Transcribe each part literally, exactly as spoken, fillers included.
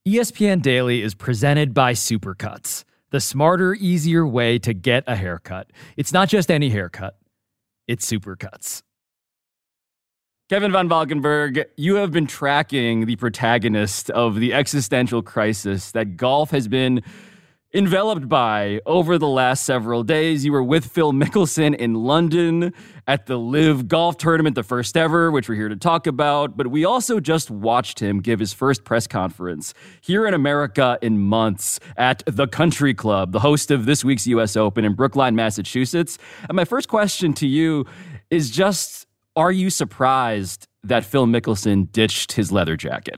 E S P N Daily is presented by Supercuts, the smarter, easier way to get a haircut. It's not just any haircut, it's Supercuts. Kevin Van Valkenburg, you have been tracking the protagonist of the existential crisis that golf has been enveloped by over the last several days. You were with Phil Mickelson in London at the LIV Golf Tournament, the first ever, which we're here to talk about. But we also just watched him give his first press conference here in America in months at the Country Club, the host of this week's U S Open in Brookline, Massachusetts. And my first question to you is just, are you surprised that Phil Mickelson ditched his leather jacket?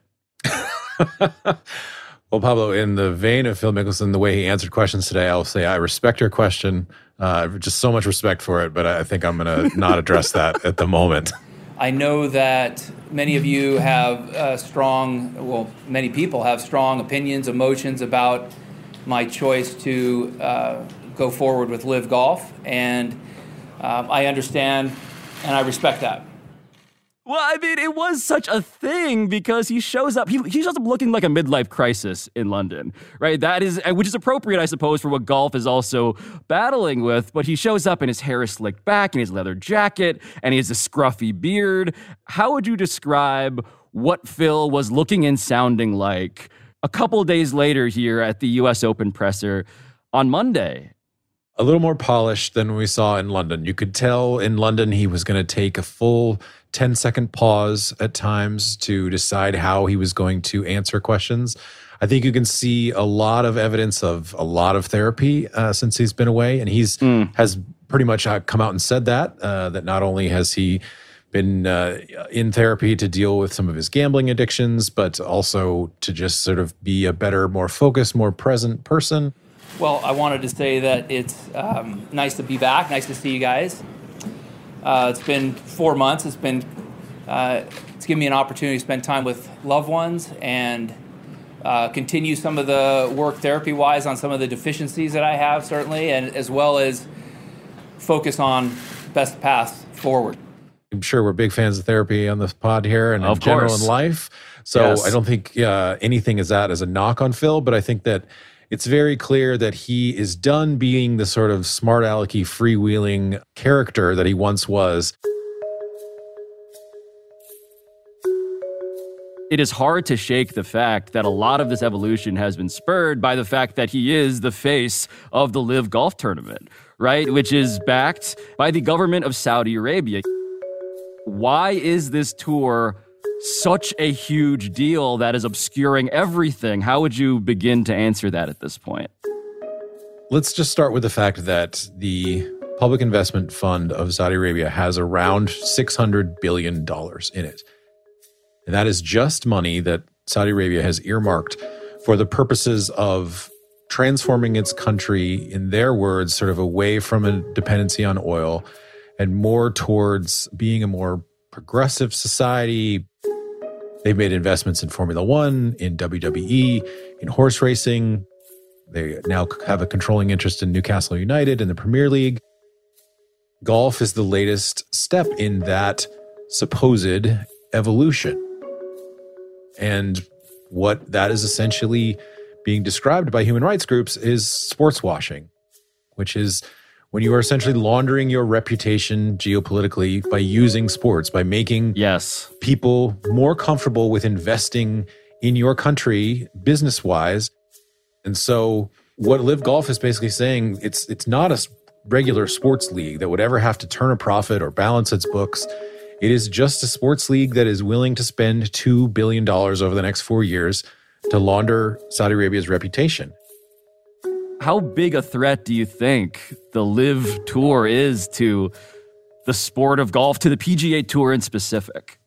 Well, Pablo, in the vein of Phil Mickelson, the way he answered questions today, I'll say I respect your question. Uh, just so much respect for it, but I think I'm going to not address that at the moment. I know that many of you have uh, strong, well, many people have strong opinions, emotions about my choice to uh, go forward with LIV Golf, and um, I understand and I respect that. Well, I mean, it was such a thing because he shows up, he, he shows up looking like a midlife crisis in London, right? That is, which is appropriate, I suppose, for what golf is also battling with. But he shows up and his hair is slicked back and his leather jacket and he has a scruffy beard. How would you describe what Phil was looking and sounding like a couple days later here at the U S Open presser on Monday? A little more polished than we saw in London. You could tell in London he was going to take a full ten-second pause at times to decide how he was going to answer questions. I think you can see a lot of evidence of a lot of therapy uh, since he's been away, and he's mm. has pretty much uh, come out and said that, uh, that not only has he been uh, in therapy to deal with some of his gambling addictions, but also to just sort of be a better, more focused, more present person. Well, I wanted to say that it's um, nice to be back, nice to see you guys. Uh, it's been four months. It's been uh, it's given me an opportunity to spend time with loved ones and uh, continue some of the work therapy-wise on some of the deficiencies that I have, certainly, and as well as focus on best path forward. I'm sure we're big fans of therapy on this pod here and of in general course. in life. So Yes. I don't think uh, anything is that as a knock on Phil, but I think that it's very clear that he is done being the sort of smart alecky, freewheeling character that he once was. It is hard to shake the fact that a lot of this evolution has been spurred by the fact that he is the face of the LIV Golf Tournament, right? Which is backed by the government of Saudi Arabia. Why is this tour such a huge deal that is obscuring everything? How would you begin to answer that at this point? Let's just start with the fact that the Public Investment Fund of Saudi Arabia has around six hundred billion dollars in it. And that is just money that Saudi Arabia has earmarked for the purposes of transforming its country, in their words, sort of away from a dependency on oil and more towards being a more progressive society. They've made investments in Formula One, in W W E, in horse racing. They now have a controlling interest in Newcastle United in the Premier League. Golf is the latest step in that supposed evolution. And what that is essentially being described by human rights groups is sports washing, which is when you are essentially laundering your reputation geopolitically by using sports, by making yes. people more comfortable with investing in your country business-wise. And so what LIV Golf is basically saying, it's it's not a regular sports league that would ever have to turn a profit or balance its books. It is just a sports league that is willing to spend two billion dollars over the next four years to launder Saudi Arabia's reputation. How big a threat do you think the LIV Tour is to the sport of golf, to the P G A Tour in specific?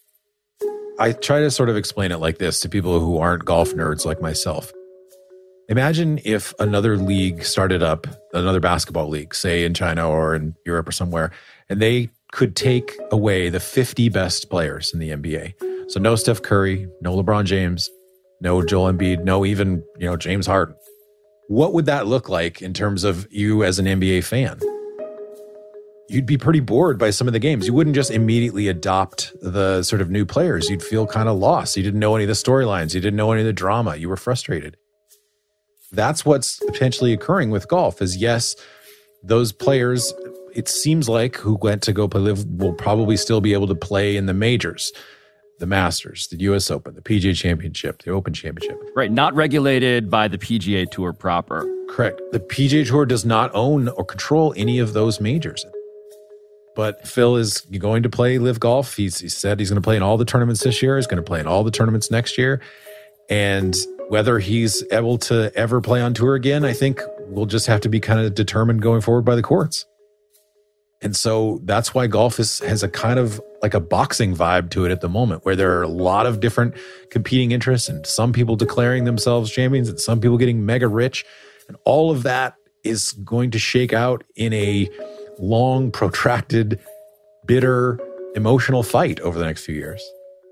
I try to sort of explain it like this to people who aren't golf nerds like myself. Imagine if another league started up, another basketball league, say in China or in Europe or somewhere, and they could take away the fifty best players in the N B A. So no Steph Curry, no LeBron James, no Joel Embiid, no even, you know, James Harden. What would that look like in terms of you as an N B A fan? you'd be pretty bored by some of the games. You wouldn't just immediately adopt the sort of new players. You'd feel kind of lost. You didn't know any of the storylines. You didn't know any of the drama. You were frustrated. That's what's potentially occurring with golf is, yes, those players, it seems like, who went to go play live will probably still be able to play in the majors, the Masters, the U S Open, the P G A Championship, the Open Championship. Right, not regulated by the P G A Tour proper. Correct. The P G A Tour does not own or control any of those majors. But Phil is going to play live golf. He's, he said he's going to play in all the tournaments this year. He's going to play in all the tournaments next year. And whether he's able to ever play on tour again, I think will just have to be kind of determined going forward by the courts. And so that's why golf is, has a kind of like a boxing vibe to it at the moment, where there are a lot of different competing interests and some people declaring themselves champions and some people getting mega rich. And all of that is going to shake out in a long, protracted, bitter, emotional fight over the next few years.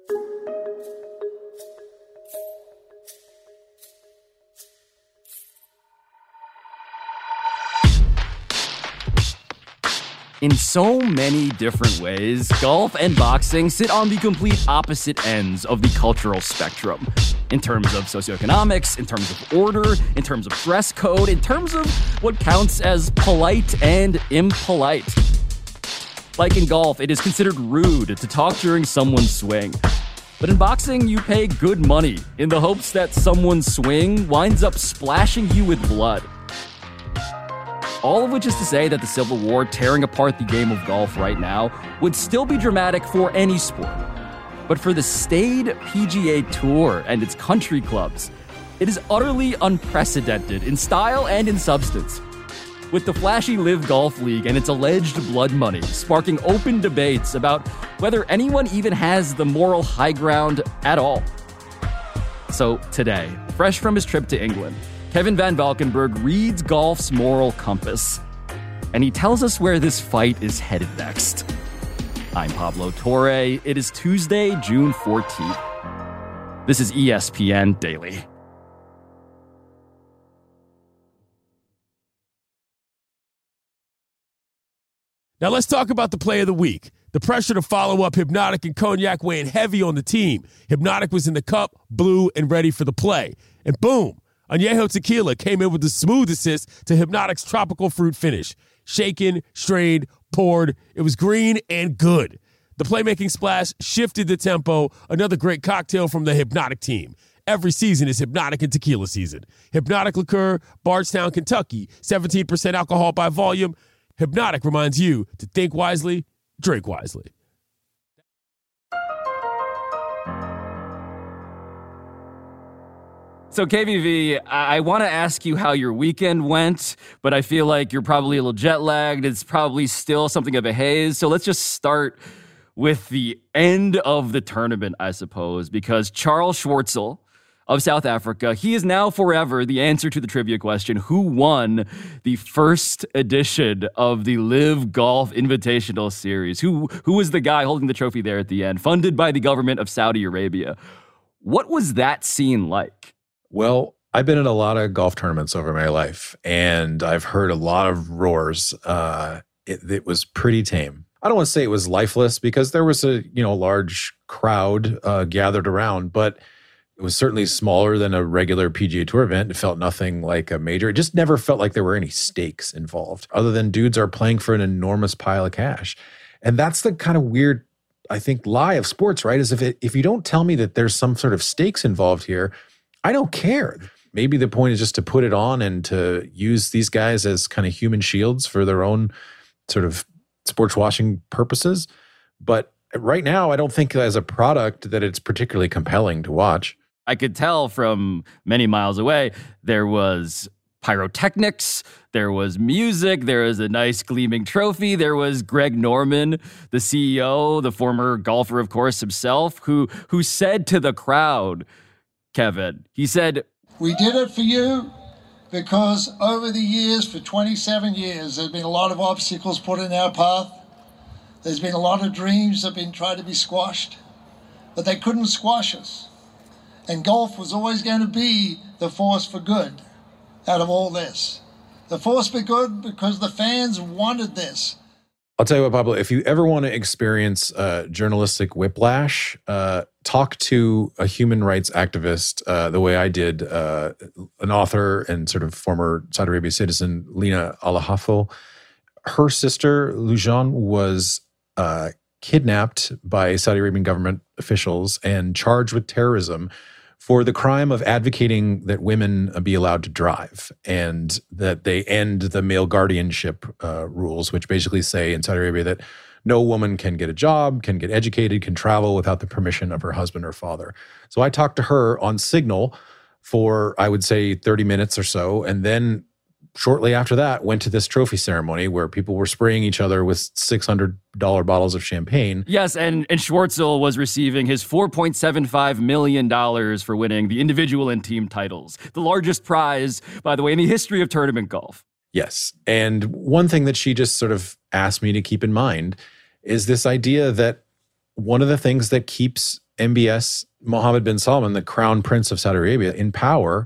In so many different ways, golf and boxing sit on the complete opposite ends of the cultural spectrum. In terms of socioeconomics, in terms of order, in terms of dress code, in terms of what counts as polite and impolite. Like in golf, it is considered rude to talk during someone's swing. But in boxing, you pay good money in the hopes that someone's swing winds up splashing you with blood. All of which is to say that the Civil War tearing apart the game of golf right now would still be dramatic for any sport. But for the staid P G A Tour and its country clubs, it is utterly unprecedented in style and in substance. With the flashy Live Golf League and its alleged blood money sparking open debates about whether anyone even has the moral high ground at all. So today, fresh from his trip to England, Kevin Van Valkenburg reads golf's moral compass, and he tells us where this fight is headed next. I'm Pablo Torre. It is Tuesday, June fourteenth. This is E S P N Daily. Now let's talk about the play of the week. The pressure to follow up Hypnotic and Cognac weighing heavy on the team. Hypnotic was in the cup, blue, and ready for the play. And boom! Añejo Tequila came in with the smooth assist to Hypnotic's tropical fruit finish. Shaken, strained, poured. It was green and good. The playmaking splash shifted the tempo. Another great cocktail from the Hypnotic team. Every season is Hypnotic and Tequila season. Hypnotic Liqueur, Bardstown, Kentucky. seventeen percent alcohol by volume. Hypnotic reminds you to think wisely, drink wisely. So K V V, I, I want to ask you how your weekend went, but I feel like you're probably a little jet lagged. It's probably still something of a haze. So let's just start with the end of the tournament, I suppose, because Charles Schwartzel of South Africa, he is now forever the answer to the trivia question, who won the first edition of the Live Golf Invitational Series? Who, who was the guy holding the trophy there at the end, funded by the government of Saudi Arabia? What was that scene like? Well, I've been in a lot of golf tournaments over my life, and I've heard a lot of roars. Uh, it, it was pretty tame. I don't want to say it was lifeless because there was a you know large crowd uh, gathered around, but it was certainly smaller than a regular P G A Tour event. It felt nothing like a major. It just never felt like there were any stakes involved, other than dudes are playing for an enormous pile of cash. And that's the kind of weird, I think, lie of sports, right? Is if it, if you don't tell me that there's some sort of stakes involved here, I don't care. Maybe the point is just to put it on and to use these guys as kind of human shields for their own sort of sports washing purposes. But right now, I don't think as a product that it's particularly compelling to watch. I could tell from many miles away, there was pyrotechnics, there was music, there was a nice gleaming trophy, there was Greg Norman, the C E O, the former golfer, of course, himself, who who said to the crowd, Kevin, he said, "We did it for you because over the years, for twenty-seven years, there's been a lot of obstacles put in our path. There's been a lot of dreams that have been tried to be squashed, but they couldn't squash us. And golf was always going to be the force for good out of all this. The force for good because the fans wanted this." I'll tell you what, Pablo, if you ever want to experience uh, journalistic whiplash, uh, talk to a human rights activist uh, the way I did, uh, an author and sort of former Saudi Arabia citizen, Lina Al-Hafel. Her sister, Lujan, was uh, kidnapped by Saudi Arabian government officials and charged with terrorism for the crime of advocating that women be allowed to drive and that they end the male guardianship uh, rules, which basically say in Saudi Arabia that no woman can get a job, can get educated, can travel without the permission of her husband or father. So I talked to her on Signal for, I would say, thirty minutes or so, and then shortly after that, went to this trophy ceremony where people were spraying each other with six hundred dollars bottles of champagne. Yes, and, and Schwartzel was receiving his four point seven five million dollars for winning the individual and team titles. The largest prize, by the way, in the history of tournament golf. Yes. And one thing that she just sort of asked me to keep in mind is this idea that one of the things that keeps M B S, Mohammed bin Salman, the crown prince of Saudi Arabia, in power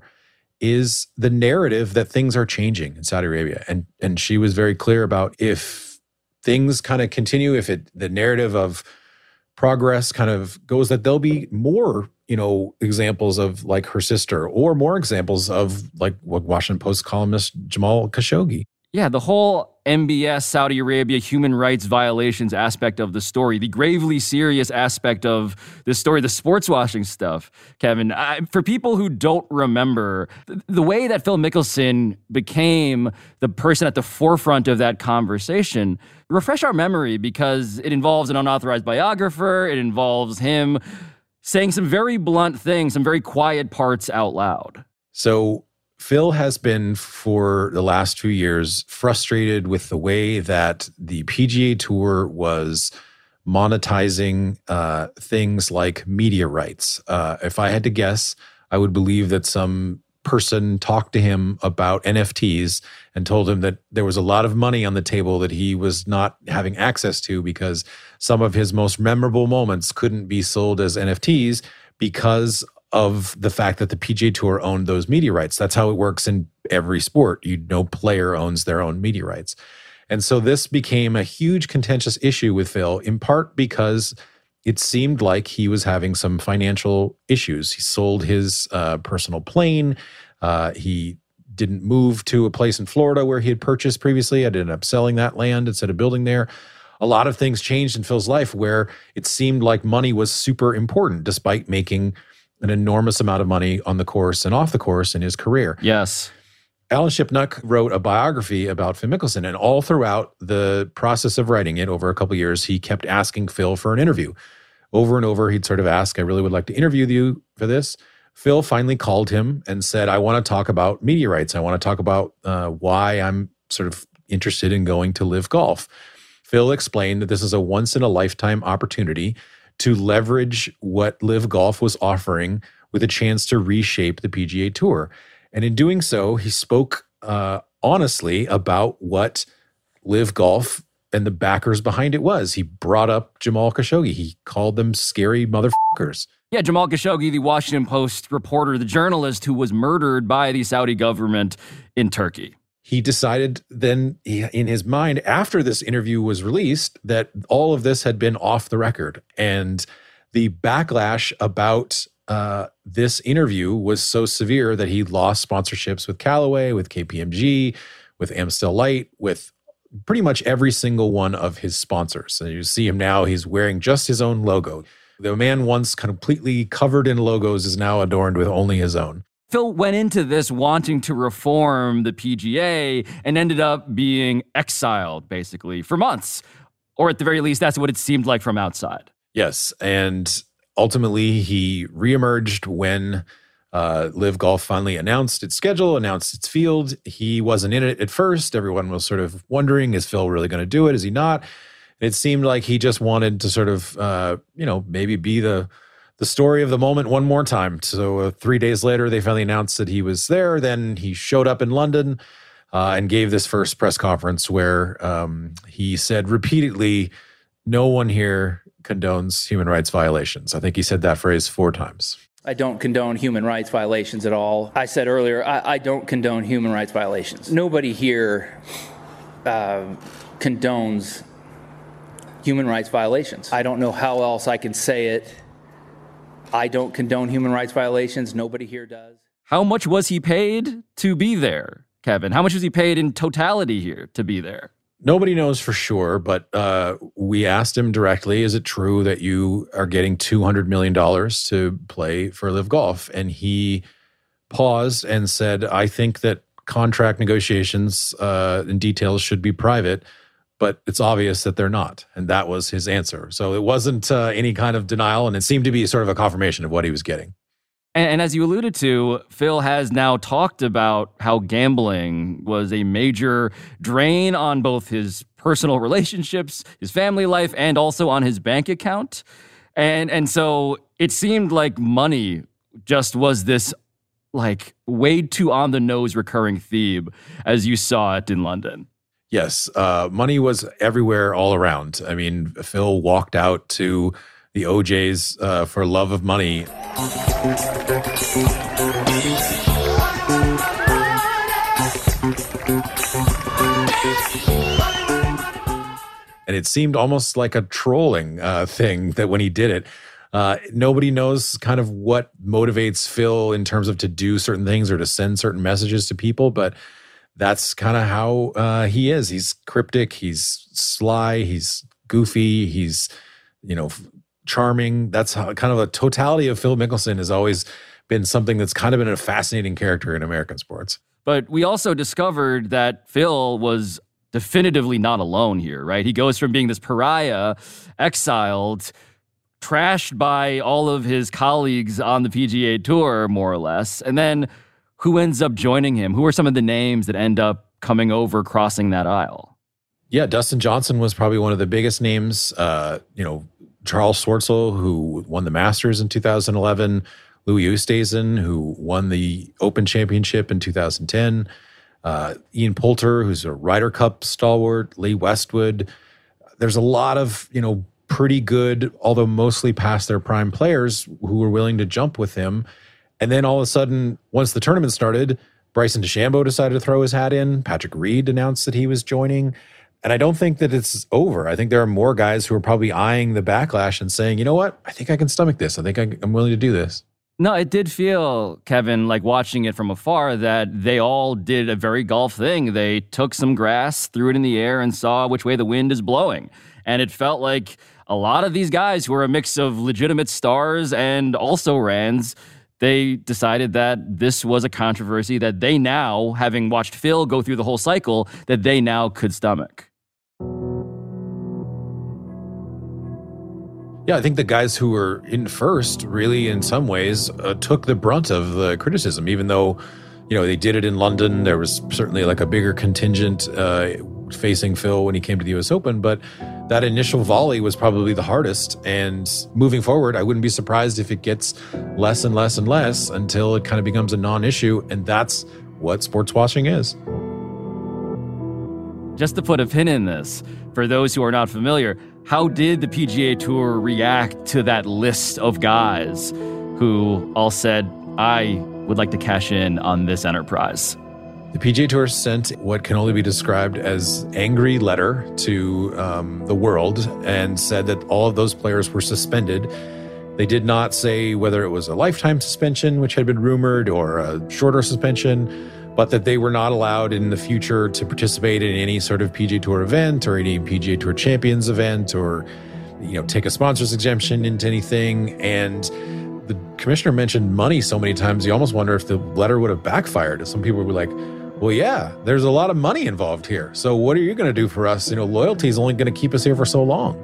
is the narrative that things are changing in Saudi Arabia. And and she was very clear about if things kind of continue, if it the narrative of progress kind of goes, that there'll be more, you know, examples of like her sister or more examples of like what Washington Post columnist Jamal Khashoggi. Yeah, the whole M B S Saudi Arabia human rights violations aspect of the story, the gravely serious aspect of this story, the sports washing stuff, Kevin. I, for people who don't remember, the, the way that Phil Mickelson became the person at the forefront of that conversation, refresh our memory because it involves an unauthorized biographer. It involves him saying some very blunt things, some very quiet parts out loud. So Phil has been, for the last few years, frustrated with the way that the P G A Tour was monetizing uh, things like media rights. Uh, if I had to guess, I would believe that some person talked to him about N F Ts and told him that there was a lot of money on the table that he was not having access to because some of his most memorable moments couldn't be sold as N F Ts because of the fact that the P G A Tour owned those media rights. That's how it works in every sport. You no player owns their own media rights. And so this became a huge contentious issue with Phil, in part because it seemed like he was having some financial issues. He sold his uh, personal plane. Uh, he didn't move to a place in Florida where he had purchased previously. I ended up selling that land instead of building there. A lot of things changed in Phil's life where it seemed like money was super important, despite making an enormous amount of money on the course and off the course in his career. Yes. Alan Shipnuck wrote a biography about Phil Mickelson, and all throughout the process of writing it over a couple of years, he kept asking Phil for an interview. Over and over, he'd sort of ask, I really would like to interview you for this. Phil finally called him and said, I want to talk about media rights. I want to talk about uh, why I'm sort of interested in going to Live Golf. Phil explained that this is a once-in-a-lifetime opportunity to leverage what Live Golf was offering with a chance to reshape the P G A Tour. And in doing so, he spoke uh, honestly about what Live Golf and the backers behind it was. He brought up Jamal Khashoggi. He called them scary motherfuckers. Yeah, Jamal Khashoggi, the Washington Post reporter, the journalist who was murdered by the Saudi government in Turkey. He decided then in his mind after this interview was released that all of this had been off the record. And the backlash about uh, this interview was so severe that he lost sponsorships with Callaway, with K P M G, with Amstel Light, with pretty much every single one of his sponsors. And you see him now, he's wearing just his own logo. The man once completely covered in logos is now adorned with only his own. Phil went into this wanting to reform the P G A and ended up being exiled, basically, for months. Or at the very least, that's what it seemed like from outside. Yes, and ultimately he reemerged when uh, Live Golf finally announced its schedule, announced its field. He wasn't in it at first. Everyone was sort of wondering, is Phil really going to do it? Is he not? It seemed like he just wanted to sort of, uh, you know, maybe be the the story of the moment one more time. So uh, three days later, they finally announced that he was there. Then he showed up in London uh, and gave this first press conference where um, he said repeatedly, no one here condones human rights violations. I think he said that phrase four times. I don't condone human rights violations at all. I said earlier, I, I don't condone human rights violations. Nobody here uh, condones human rights violations. I don't know how else I can say it. I don't condone human rights violations. Nobody here does. How much was he paid to be there, Kevin? How much was he paid in totality here to be there? Nobody knows for sure, but uh, we asked him directly, is it true that you are getting two hundred million dollars to play for Live Golf? And he paused and said, I think that contract negotiations uh, and details should be private, but it's obvious that they're not. And that was his answer. So it wasn't uh, any kind of denial, and it seemed to be sort of a confirmation of what he was getting. And, and as you alluded to, Phil has now talked about how gambling was a major drain on both his personal relationships, his family life, and also on his bank account. And, and so it seemed like money just was this like way too on the nose recurring theme as you saw it in London. Yes, uh, money was everywhere all around. I mean, Phil walked out to the O Js uh, for love of money. And it seemed almost like a trolling uh, thing that when he did it, uh, nobody knows kind of what motivates Phil in terms of to do certain things or to send certain messages to people, but that's kind of how uh, he is. He's cryptic, he's sly, he's goofy, he's, you know, charming. That's how kind of a totality of Phil Mickelson has always been something that's kind of been a fascinating character in American sports. But we also discovered that Phil was definitively not alone here, right? He goes from being this pariah, exiled, trashed by all of his colleagues on the P G A Tour, more or less. And then who ends up joining him? Who are some of the names that end up coming over, crossing that aisle? Yeah, Dustin Johnson was probably one of the biggest names. Uh, you know, Charles Schwartzel, who won the Masters in two thousand eleven, Louis Oosthuizen, who won the Open Championship in two thousand ten, uh, Ian Poulter, who's a Ryder Cup stalwart, Lee Westwood. There's a lot of, you know, pretty good, although mostly past their prime players who were willing to jump with him. And then all of a sudden, once the tournament started, Bryson DeChambeau decided to throw his hat in. Patrick Reed announced that he was joining. And I don't think that it's over. I think there are more guys who are probably eyeing the backlash and saying, you know what, I think I can stomach this. I think I, I'm willing to do this. No, it did feel, Kevin, like watching it from afar, that they all did a very golf thing. They took some grass, threw it in the air, and saw which way the wind is blowing. And it felt like a lot of these guys who are a mix of legitimate stars and also Rands, they decided that this was a controversy that they now, having watched Phil go through the whole cycle, that they now could stomach. Yeah, I think the guys who were in first really, in some ways, uh, took the brunt of the criticism, even though, you know, they did it in London. There was certainly like a bigger contingent uh, facing Phil when he came to the U S Open, but that initial volley was probably the hardest. And moving forward, I wouldn't be surprised if it gets less and less and less until it kind of becomes a non-issue. And that's what sports washing is. Just to put a pin in this, for those who are not familiar, how did the P G A Tour react to that list of guys who all said, I would like to cash in on this enterprise? The P G A Tour sent what can only be described as angry letter to um, the world and said that all of those players were suspended. They did not say whether it was a lifetime suspension, which had been rumored, or a shorter suspension, but that they were not allowed in the future to participate in any sort of P G A Tour event or any P G A Tour Champions event or, you know, take a sponsor's exemption into anything. And the commissioner mentioned money so many times, you almost wonder if the letter would have backfired. Some people were like, well, yeah, there's a lot of money involved here. So what are you going to do for us? You know, loyalty is only going to keep us here for so long.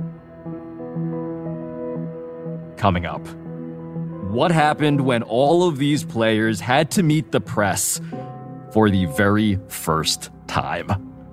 Coming up, what happened when all of these players had to meet the press for the very first time?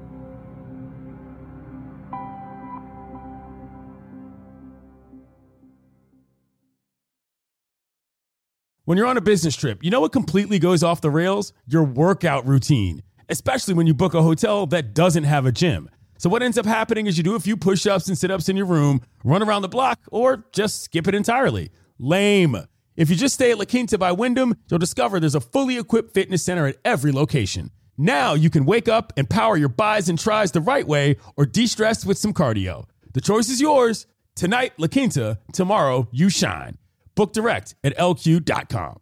When you're on a business trip, you know what completely goes off the rails? Your workout routine, especially when you book a hotel that doesn't have a gym. So what ends up happening is you do a few push-ups and sit-ups in your room, run around the block, or just skip it entirely. Lame. If you just stay at La Quinta by Wyndham, you'll discover there's a fully equipped fitness center at every location. Now you can wake up and power your bis and tris the right way or de-stress with some cardio. The choice is yours. Tonight, La Quinta. Tomorrow, you shine. Book direct at L Q dot com.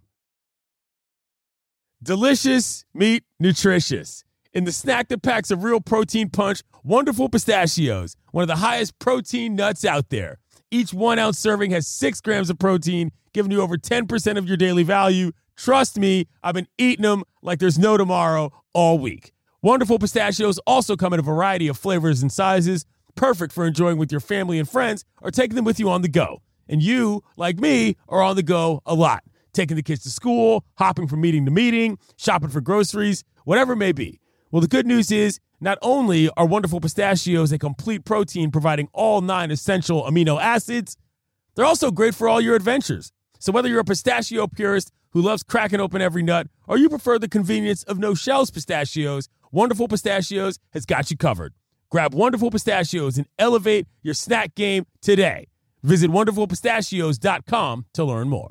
Delicious meat, nutritious. In the snack that packs a real protein punch, Wonderful Pistachios, one of the highest protein nuts out there. Each one-ounce serving has six grams of protein, giving you over ten percent of your daily value. Trust me, I've been eating them like there's no tomorrow all week. Wonderful Pistachios also come in a variety of flavors and sizes, perfect for enjoying with your family and friends or taking them with you on the go. And you, like me, are on the go a lot, taking the kids to school, hopping from meeting to meeting, shopping for groceries, whatever it may be. Well, the good news is not only are Wonderful Pistachios a complete protein providing all nine essential amino acids, they're also great for all your adventures. So whether you're a pistachio purist who loves cracking open every nut or you prefer the convenience of no-shells pistachios, Wonderful Pistachios has got you covered. Grab Wonderful Pistachios and elevate your snack game today. Visit wonderful pistachios dot com to learn more.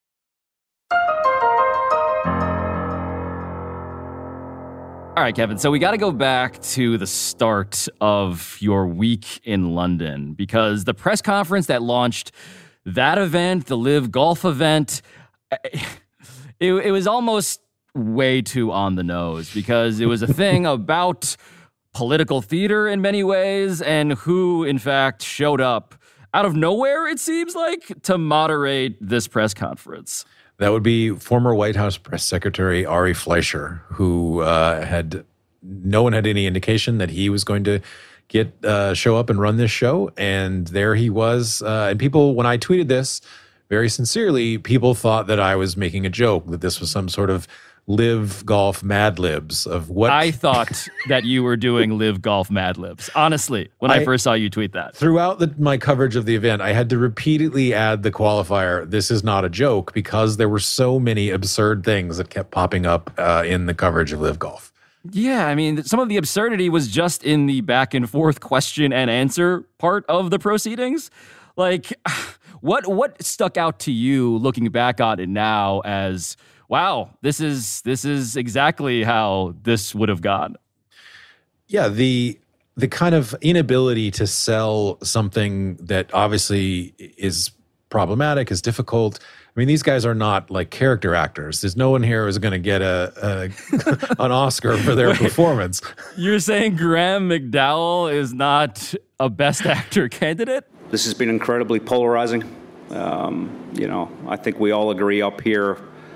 All right, Kevin. So we got to go back to the start of your week in London because the press conference that launched that event, the Live Golf event, it, it was almost way too on the nose because it was a thing about political theater in many ways and who, in fact, showed up out of nowhere, it seems like, to moderate this press conference. That would be former White House Press Secretary Ari Fleischer, who uh, had no one had any indication that he was going to get uh, show up and run this show, and there he was. Uh, and people, when I tweeted this, very sincerely, people thought that I was making a joke, that this was some sort of Live Golf Mad Libs of what I thought that you were doing Live Golf Mad Libs. Honestly, when I, I first saw you tweet that. Throughout the, my coverage of the event, I had to repeatedly add the qualifier, this is not a joke, because there were so many absurd things that kept popping up uh, in the coverage of Live Golf. Yeah, I mean, some of the absurdity was just in the back and forth question and answer part of the proceedings. Like, what what stuck out to you looking back on it now as, wow, this is this is exactly how this would have gone? Yeah, the the kind of inability to sell something that obviously is problematic, is difficult. I mean, these guys are not like character actors. There's no one here who's going to get a, a an Oscar for their Wait, performance. You're saying Graham McDowell is not a Best Actor candidate? This has been incredibly polarizing. Um, you know, I think we all agree up here.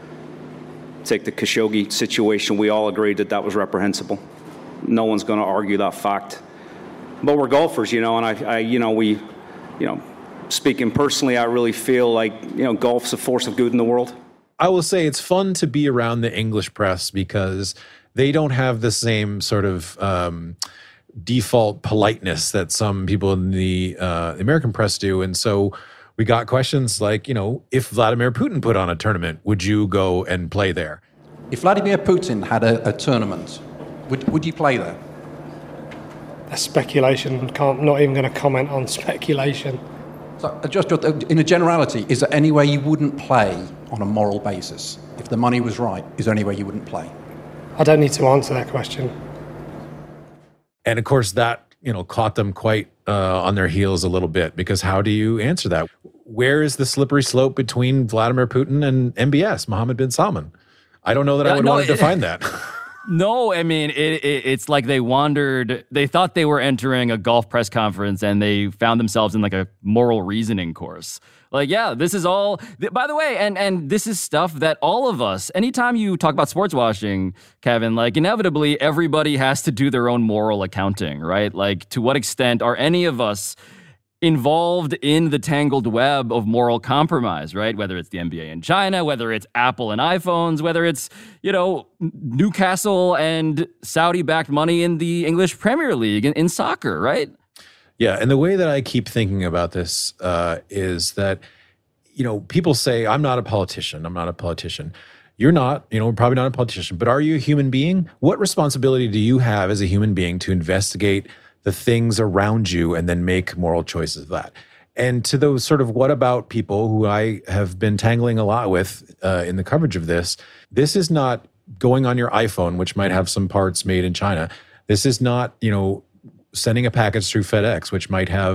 Take the Khashoggi situation. We all agreed that that was reprehensible. No one's going to argue that fact. But we're golfers, you know, and I, I, you know, we, you know, speaking personally, I really feel like, you know, golf's a force of good in the world. I will say it's fun to be around the English press because they don't have the same sort of um, default politeness that some people in the uh, American press do. And so we got questions like, you know, if Vladimir Putin put on a tournament, would you go and play there? If Vladimir Putin had a, a tournament, would would you play there? That's speculation. Can't, not even going to comment on speculation. So just in a generality, is there anywhere you wouldn't play on a moral basis? If the money was right, is there anywhere you wouldn't play? I don't need to answer that question. And of course, that, you know, caught them quite uh, on their heels a little bit, because how do you answer that? Where is the slippery slope between Vladimir Putin and M B S, Mohammed bin Salman? I don't know that uh, I would no, want to it, define that. No, I mean, it, it, it's like they wandered, they thought they were entering a golf press conference and they found themselves in like a moral reasoning course. Like, yeah, this is all, by the way, and, and this is stuff that all of us, anytime you talk about sports washing, Kevin, like inevitably everybody has to do their own moral accounting, right? Like, to what extent are any of us involved in the tangled web of moral compromise, right? Whether it's the N B A in China, whether it's Apple and iPhones, whether it's, you know, Newcastle and Saudi-backed money in the English Premier League in, in soccer, right? Yeah, and the way that I keep thinking about this uh, is that, you know, people say, I'm not a politician, I'm not a politician. You're not, you know, probably not a politician, but are you a human being? What responsibility do you have as a human being to investigate the things around you and then make moral choices of that? And to those sort of what about people who I have been tangling a lot with uh, in the coverage of this, this is not going on your iPhone, which might have some parts made in China. This is not, you know, sending a package through FedEx, which might have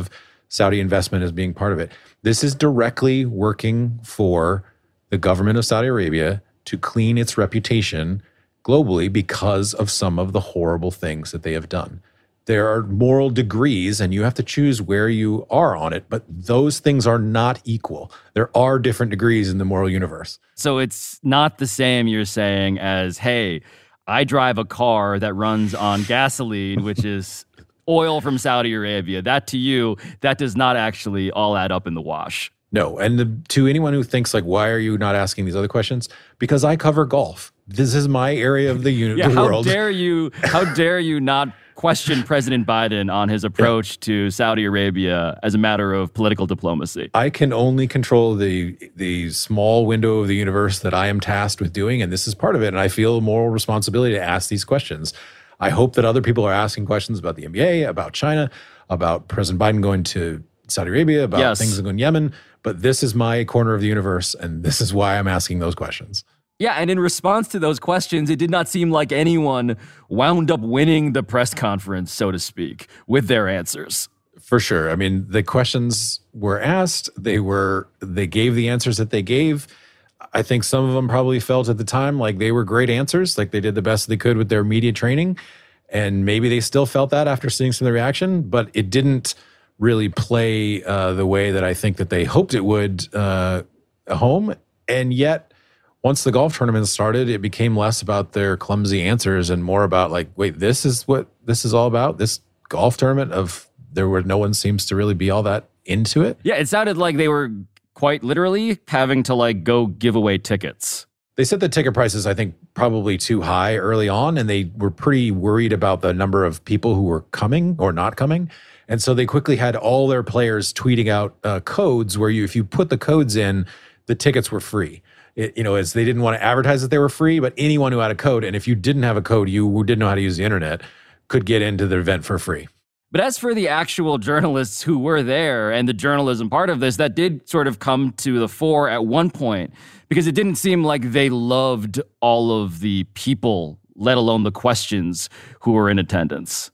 Saudi investment as being part of it. This is directly working for the government of Saudi Arabia to clean its reputation globally because of some of the horrible things that they have done. There are moral degrees, and you have to choose where you are on it, but those things are not equal. There are different degrees in the moral universe. So it's not the same, you're saying, as, hey, I drive a car that runs on gasoline, which is oil from Saudi Arabia. That to you, that does not actually all add up in the wash. No, and the, to anyone who thinks like, why are you not asking these other questions? Because I cover golf. This is my area of the, uni- yeah, the how world. How dare you? How dare you not question President Biden on his approach yeah. to Saudi Arabia as a matter of political diplomacy? I can only control the the small window of the universe that I am tasked with doing, and this is part of it. And I feel a moral responsibility to ask these questions. I hope that other people are asking questions about the N B A, about China, about President Biden going to Saudi Arabia, about yes. things going in Yemen. But this is my corner of the universe, and this is why I'm asking those questions. Yeah, and in response to those questions, it did not seem like anyone wound up winning the press conference, so to speak, with their answers. For sure. I mean, the questions were asked. They were they gave the answers that they gave. I think some of them probably felt at the time like they were great answers, like they did the best they could with their media training. And maybe they still felt that after seeing some of the reaction, but it didn't really play uh, the way that I think that they hoped it would uh, at home. And yet, once the golf tournament started, it became less about their clumsy answers and more about like, wait, this is what this is all about? This golf tournament of there where no one seems to really be all that into it? Yeah, it sounded like they were quite literally having to like go give away tickets. They set the ticket prices, I think, probably too high early on, and they were pretty worried about the number of people who were coming or not coming. And so they quickly had all their players tweeting out uh, codes where you, if you put the codes in, the tickets were free. It, you know, as they didn't want to advertise that they were free, but anyone who had a code, and if you didn't have a code, you who didn't know how to use the internet, could get into the event for free. But as for the actual journalists who were there and the journalism part of this, that did sort of come to the fore at one point, because it didn't seem like they loved all of the people, let alone the questions, who were in attendance.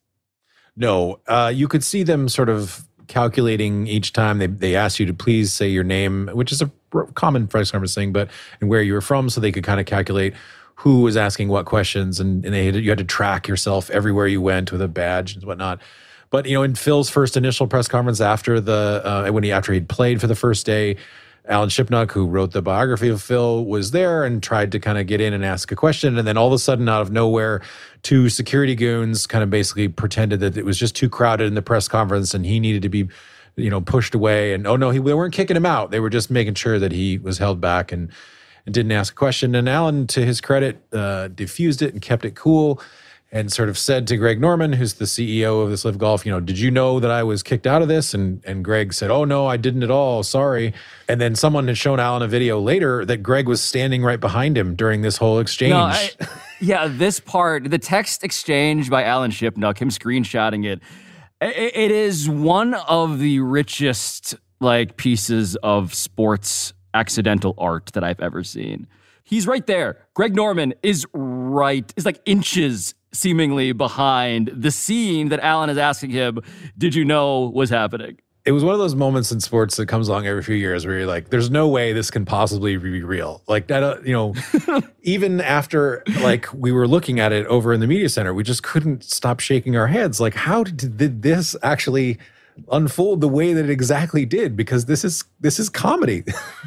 No, uh, you could see them sort of calculating each time they, they asked you to please say your name, which is a common press conference thing, but and where you were from, so they could kind of calculate who was asking what questions, and, and they had, you had to track yourself everywhere you went with a badge and whatnot. But you know, in Phil's first initial press conference after the uh, when he after he'd played for the first day, Alan Shipnuck, who wrote the biography of Phil, was there and tried to kind of get in and ask a question. And then all of a sudden, out of nowhere, two security goons kind of basically pretended that it was just too crowded in the press conference and he needed to be, you know, pushed away. And oh no, he, they weren't kicking him out. They were just making sure that he was held back and, and didn't ask a question. And Alan, to his credit, uh, diffused it and kept it cool. And sort of said to Greg Norman, who's the C E O of this Live Golf, you know, did you know that I was kicked out of this? And and Greg said, oh, no, I didn't at all. Sorry. And then someone had shown Alan a video later that Greg was standing right behind him during this whole exchange. No, I, yeah, this part, the text exchange by Alan Shipnuck, him screenshotting it, it, it is one of the richest like pieces of sports accidental art that I've ever seen. He's right there. Greg Norman is right, is like inches seemingly behind the scene that Alan is asking him, did you know was happening? It was one of those moments in sports that comes along every few years where you're like, there's no way this can possibly be real. Like, that, you know, even after like we were looking at it over in the media center, we just couldn't stop shaking our heads. Like, how did, did this actually unfold the way that it exactly did? Because this is this is comedy.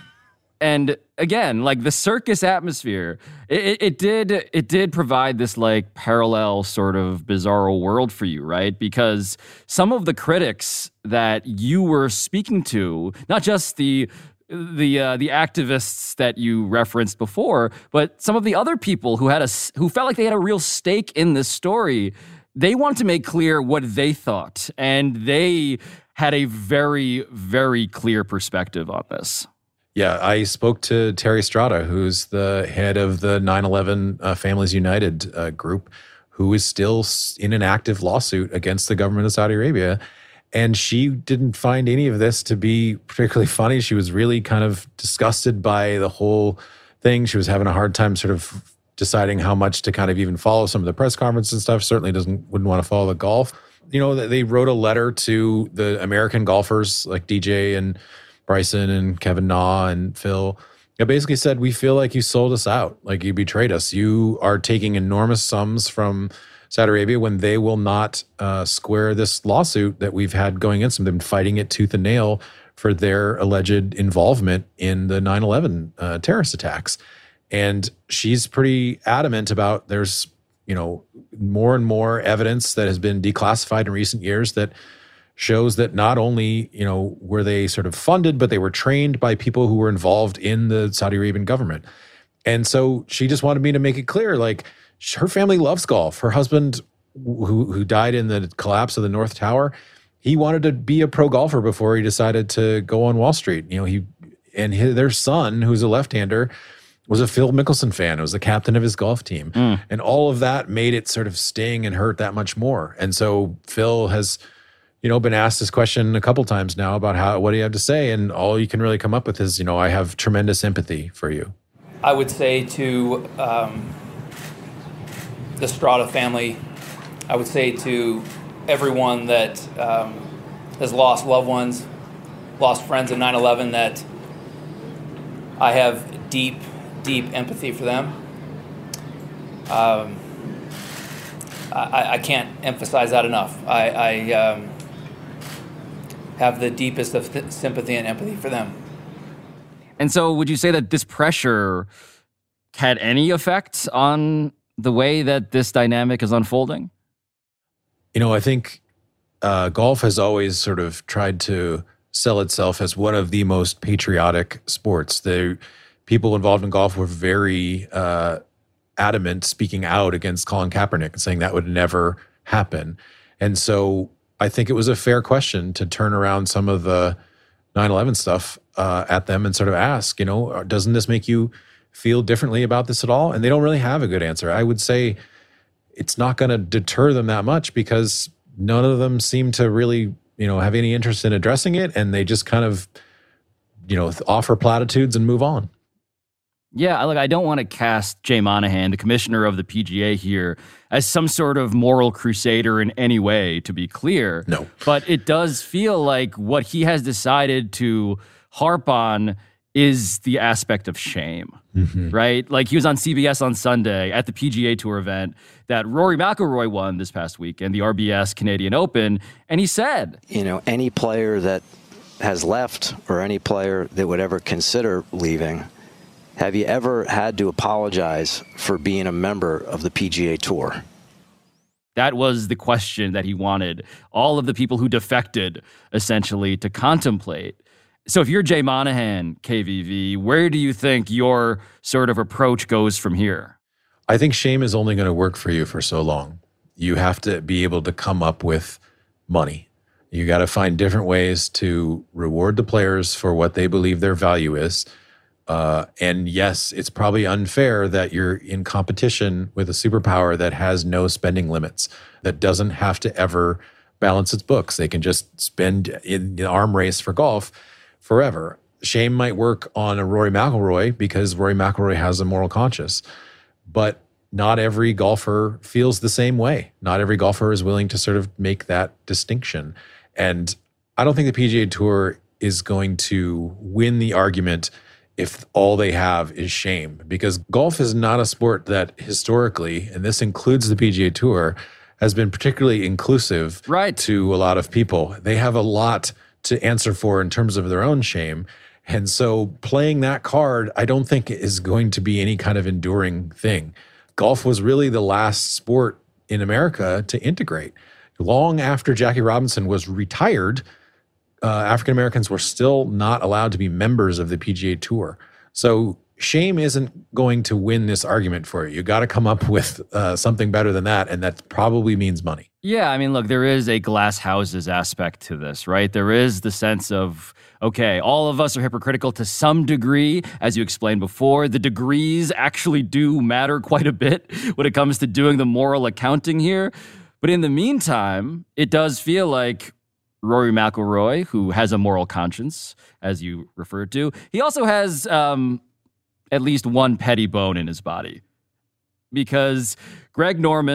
And again, like the circus atmosphere, it, it, it did it did provide this like parallel sort of bizarro world for you, right? Because some of the critics that you were speaking to, not just the the uh, the activists that you referenced before, but some of the other people who had a who felt like they had a real stake in this story, they wanted to make clear what they thought, and they had a very, very clear perspective on this. Yeah, I spoke to Terry Strada, who's the head of the nine eleven uh, Families United uh, group, who is still in an active lawsuit against the government of Saudi Arabia. And she didn't find any of this to be particularly funny. She was really kind of disgusted by the whole thing. She was having a hard time sort of deciding how much to kind of even follow some of the press conferences and stuff. Certainly doesn't wouldn't want to follow the golf. you know, they wrote a letter to the American golfers like D J and Bryson and Kevin Na and Phil. It basically said, we feel like you sold us out, like you betrayed us. You are taking enormous sums from Saudi Arabia when they will not uh, square this lawsuit that we've had going against them. They've been fighting it tooth and nail for their alleged involvement in the nine eleven uh, terrorist attacks. And she's pretty adamant about there's, you know, more and more evidence that has been declassified in recent years that shows that not only, you know, were they sort of funded, but they were trained by people who were involved in the Saudi Arabian government. And so she just wanted me to make it clear, like, her family loves golf. Her husband, who who died in the collapse of the North Tower, he wanted to be a pro golfer before he decided to go on Wall Street. You know, he and his, their son, who's a left-hander, was a Phil Mickelson fan. It was the captain of his golf team. Mm. And all of that made it sort of sting and hurt that much more. And so Phil has, you know, been asked this question a couple times now about how, what do you have to say? And all you can really come up with is, you know, I have tremendous empathy for you. I would say to um, the Strada family, I would say to everyone that um, has lost loved ones, lost friends in nine eleven, that I have deep, deep empathy for them. Um, I, I can't emphasize that enough. I, I um, have the deepest of th- sympathy and empathy for them. And so would you say that this pressure had any effect on the way that this dynamic is unfolding? You know, I think uh, golf has always sort of tried to sell itself as one of the most patriotic sports. The people involved in golf were very uh, adamant, speaking out against Colin Kaepernick and saying that would never happen. And so I think it was a fair question to turn around some of the nine eleven stuff uh, at them and sort of ask, you know, doesn't this make you feel differently about this at all? And they don't really have a good answer. I would say it's not going to deter them that much because none of them seem to really, you know, have any interest in addressing it. And they just kind of, you know, offer platitudes and move on. Yeah, look, I don't want to cast Jay Monahan, the commissioner of the P G A here, as some sort of moral crusader in any way, to be clear. No. But it does feel like what he has decided to harp on is the aspect of shame, mm-hmm. right? Like he was on C B S on Sunday at the P G A Tour event that Rory McIlroy won this past week and the R B S Canadian Open, and he said, you know, any player that has left or any player that would ever consider leaving, have you ever had to apologize for being a member of the P G A Tour? That was the question that he wanted all of the people who defected, essentially, to contemplate. So if you're Jay Monahan, K V V, where do you think your sort of approach goes from here? I think shame is only going to work for you for so long. You have to be able to come up with money. You got to find different ways to reward the players for what they believe their value is. Uh, and yes, it's probably unfair that you're in competition with a superpower that has no spending limits, that doesn't have to ever balance its books. They can just spend in the arm race for golf forever. Shame might work on a Rory McIlroy because Rory McIlroy has a moral conscience, but not every golfer feels the same way. Not every golfer is willing to sort of make that distinction. And I don't think the P G A Tour is going to win the argument if all they have is shame, because golf is not a sport that historically, and this includes the P G A Tour, has been particularly inclusive right. to a lot of people. They have a lot to answer for in terms of their own shame. And so playing that card, I don't think is going to be any kind of enduring thing. Golf was really the last sport in America to integrate. Long after Jackie Robinson was retired, uh, African Americans were still not allowed to be members of the P G A Tour. So shame isn't going to win this argument for you. You got to come up with uh, something better than that, and that probably means money. Yeah, I mean, look, there is a glass houses aspect to this, right? There is the sense of, okay, all of us are hypocritical to some degree, as you explained before. The degrees actually do matter quite a bit when it comes to doing the moral accounting here. But in the meantime, it does feel like Rory McIlroy, who has a moral conscience, as you referred to, he also has um, at least one petty bone in his body. Because Greg Norman,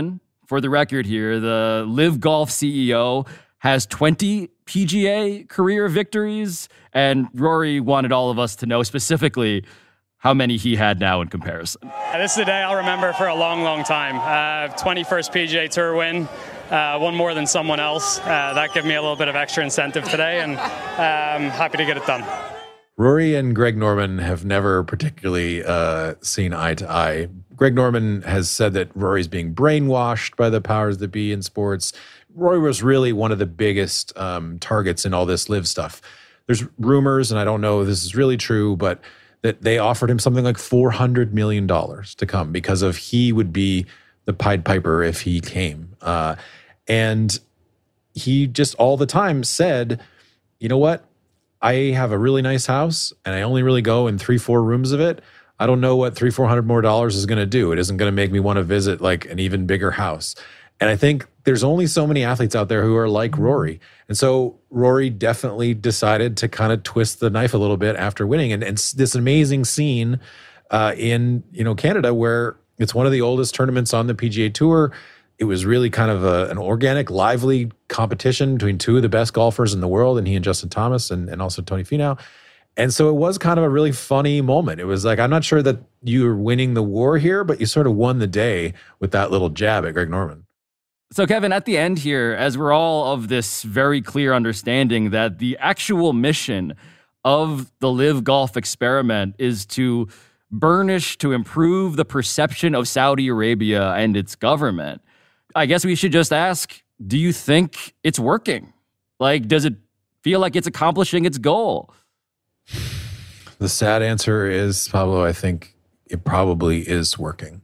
for the record here, the Live Golf C E O has twenty P G A career victories, and Rory wanted all of us to know specifically how many he had now in comparison. This is a day I'll remember for a long, long time. Uh, twenty-first P G A Tour win, uh, one more than someone else. Uh, that gave me a little bit of extra incentive today, and I'm um, happy to get it done. Rory and Greg Norman have never particularly uh, seen eye to eye. Greg Norman has said that Rory's being brainwashed by the powers that be in sports. Rory was really one of the biggest um, targets in all this live stuff. There's rumors, and I don't know if this is really true, but that they offered him something like four hundred million dollars to come because of he would be the Pied Piper if he came. Uh, and he just all the time said, you know what? I have a really nice house and I only really go in three, four rooms of it. I don't know what three, four hundred more dollars is going to do. It isn't going to make me want to visit like an even bigger house. And I think there's only so many athletes out there who are like Rory. And so Rory definitely decided to kind of twist the knife a little bit after winning. And, and this amazing scene uh, in, you know, Canada, where it's one of the oldest tournaments on the P G A Tour. It was really kind of a, an organic, lively competition between two of the best golfers in the world, and he and Justin Thomas and, and also Tony Finau. And so it was kind of a really funny moment. It was like, I'm not sure that you were winning the war here, but you sort of won the day with that little jab at Greg Norman. So, Kevin, at the end here, as we're all of this very clear understanding that the actual mission of the Live Golf experiment is to burnish, to improve the perception of Saudi Arabia and its government, I guess we should just ask, do you think it's working? Like, does it feel like it's accomplishing its goal? The sad answer is, Pablo, I think it probably is working.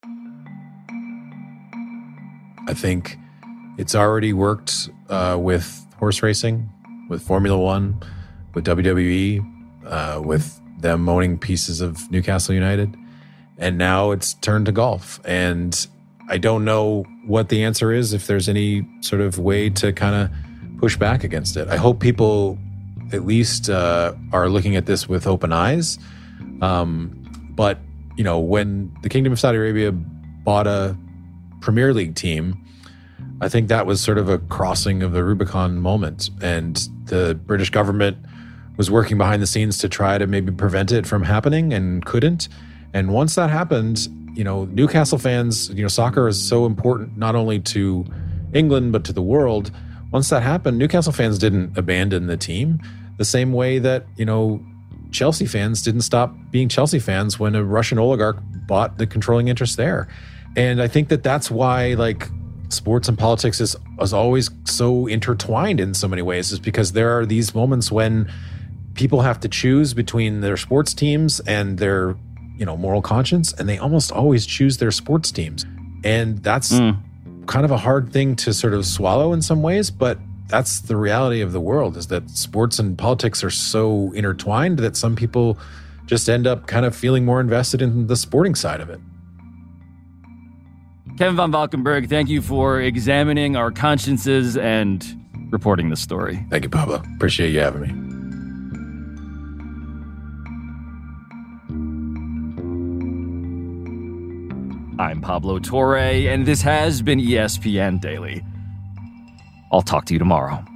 I think it's already worked uh, with horse racing, with Formula One, with W W E, uh, with them owning pieces of Newcastle United. And now it's turned to golf. And I don't know what the answer is, if there's any sort of way to kind of push back against it. I hope people at least uh, are looking at this with open eyes. Um, but, you know, when the Kingdom of Saudi Arabia bought a Premier League team, I think that was sort of a crossing of the Rubicon moment. And the British government was working behind the scenes to try to maybe prevent it from happening and couldn't. And once that happened, you know, Newcastle fans, you know, soccer is so important not only to England, but to the world. Once that happened, Newcastle fans didn't abandon the team the same way that, you know, Chelsea fans didn't stop being Chelsea fans when a Russian oligarch bought the controlling interest there. And I think that that's why, like, sports and politics is, is always so intertwined in so many ways, is because there are these moments when people have to choose between their sports teams and their, you know, moral conscience, and they almost always choose their sports teams. And that's mm. kind of a hard thing to sort of swallow in some ways, but that's the reality of the world, is that sports and politics are so intertwined that some people just end up kind of feeling more invested in the sporting side of it. Kevin Van Valkenburg, thank you for examining our consciences and reporting this story. Thank you, Pablo. Appreciate you having me. I'm Pablo Torre, and this has been E S P N Daily. I'll talk to you tomorrow.